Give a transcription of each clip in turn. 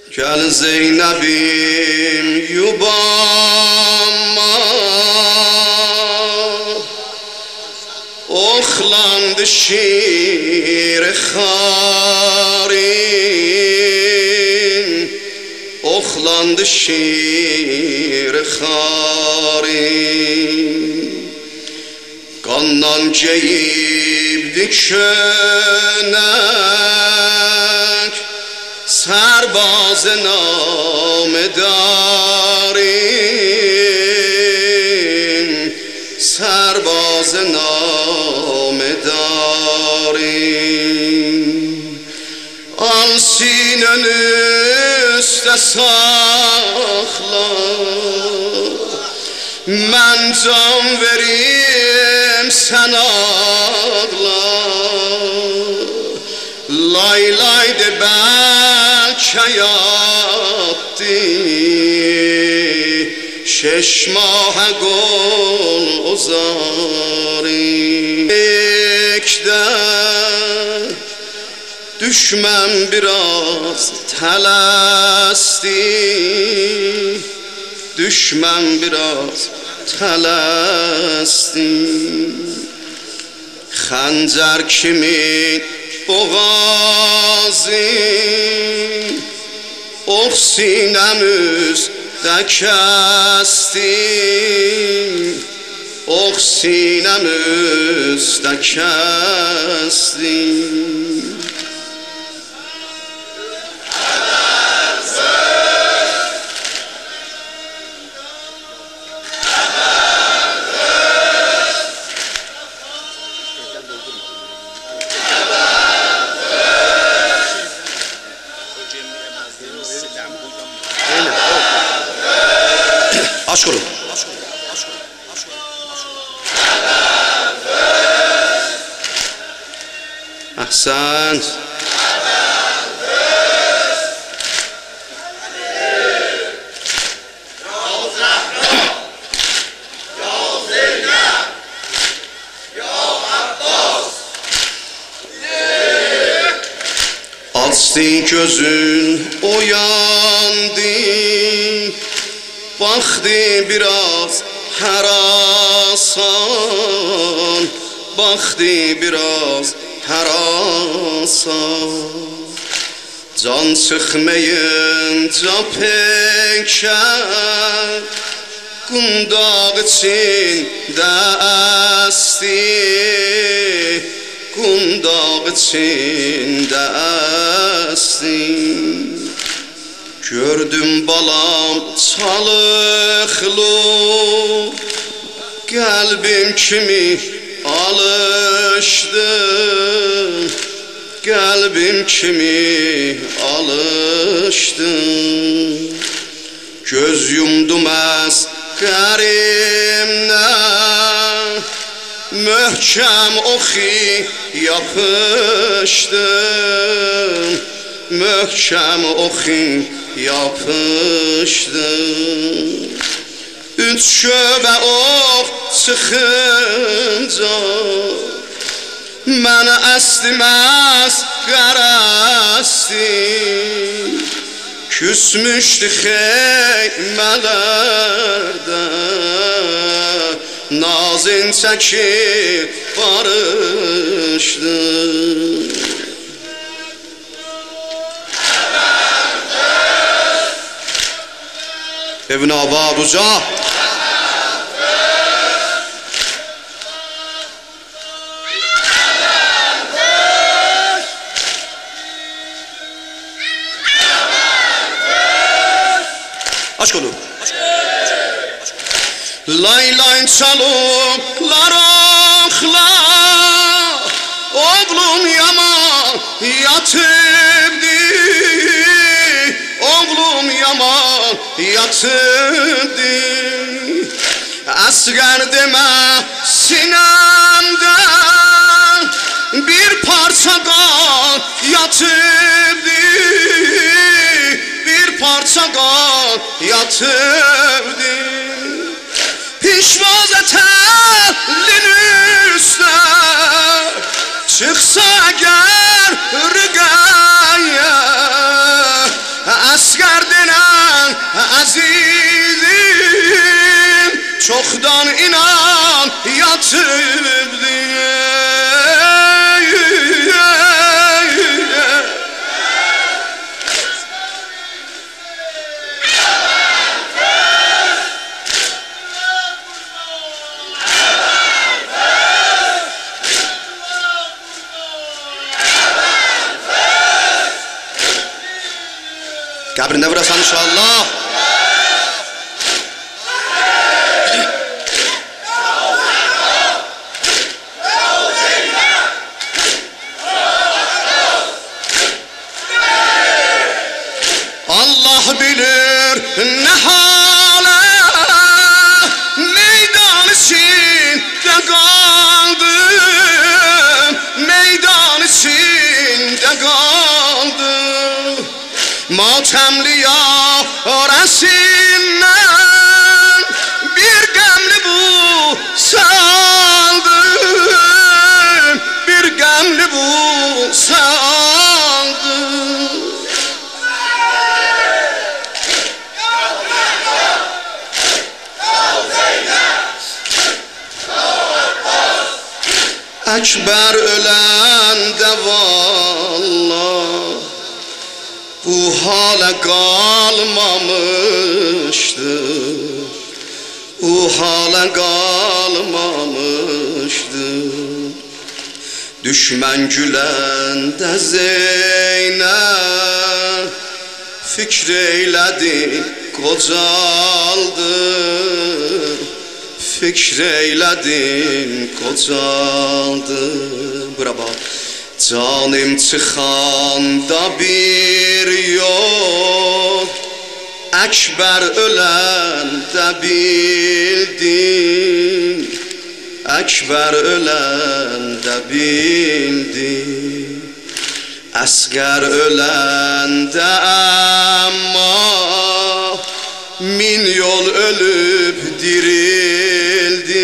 Gel Zeynep'im yubama, oxlandı şir xarin, oxlandı şir xarin. Qandan geyibdi könek, سرباز نامدارین، سرباز نامدارین. آن سینن üstə saxla, mən can verim sən ağla. Lay lay de belki yattı, şeş mahe gol uzarı. Ekde düşmem biraz telesti, düşmem biraz telesti. Xəncər kimi boğazı, ox sinəm üstə kəsti, ox sinəm üstə kəsti. Aşk olun. Ahsen. Açdı gözün uyandı, baktı biraz harasan, baktı biraz harasan. Can çıkmayınca peker, qundaq içində əsti, qundaq içində əsti. Gördüm balam çalıqlı, qəlbim kimi alışdı, qəlbim kimi alışdı. Göz yumdum əsqərimdən, möhkəm oxi yapışdım, möhkəm oxi yapışdım. Üç şöbə ox çıxınca mənə əsdiməz qərəsti, küsmüşdü xeymələrdə, nazin çəkib barışdı. Evin abad uca. Aşk olun. Lay lay çalıklar oxla, oğlum yaman yatıbdı, oğlum yaman yatıbdı. Əsgər demə sinəmdən bir parça qan yatıbdı, bir parça qan yatıbdı. Pişmaz ətəlin üstə çıxsa əgər rüqəyə, əsgər çoktan inan yatıbdı. Kabrinde vurasan inşallah. Allah bilir ne hale meydan içinde kaldım, meydan içinde kaldım. Matemli yaresinden bir gemli bu saldım, bir gemli bu saldım. Ekber ölen de vallah bu hale kalmamıştır, bu hale kalmamıştır. Düşman gülen de Zeynep fikreyledi kocaldı, fikreyledim kocaldı. Bravo. Canım çıkanda bir yol, Ekber ölen de bildim, Ekber ölen de bildim. Asgar ölen de ama min yol ölüp dirildi,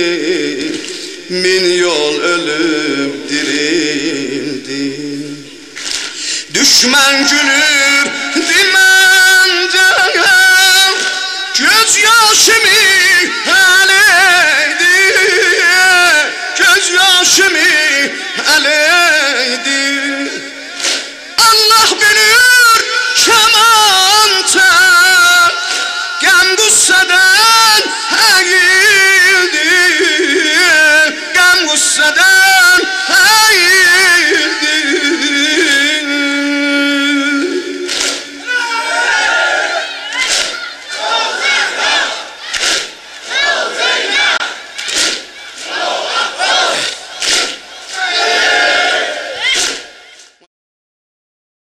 min yol ölüp dirildi. Düşman gülür dimence, göz yaşımı eleydi, göz yaşımı eleydi. Allah beni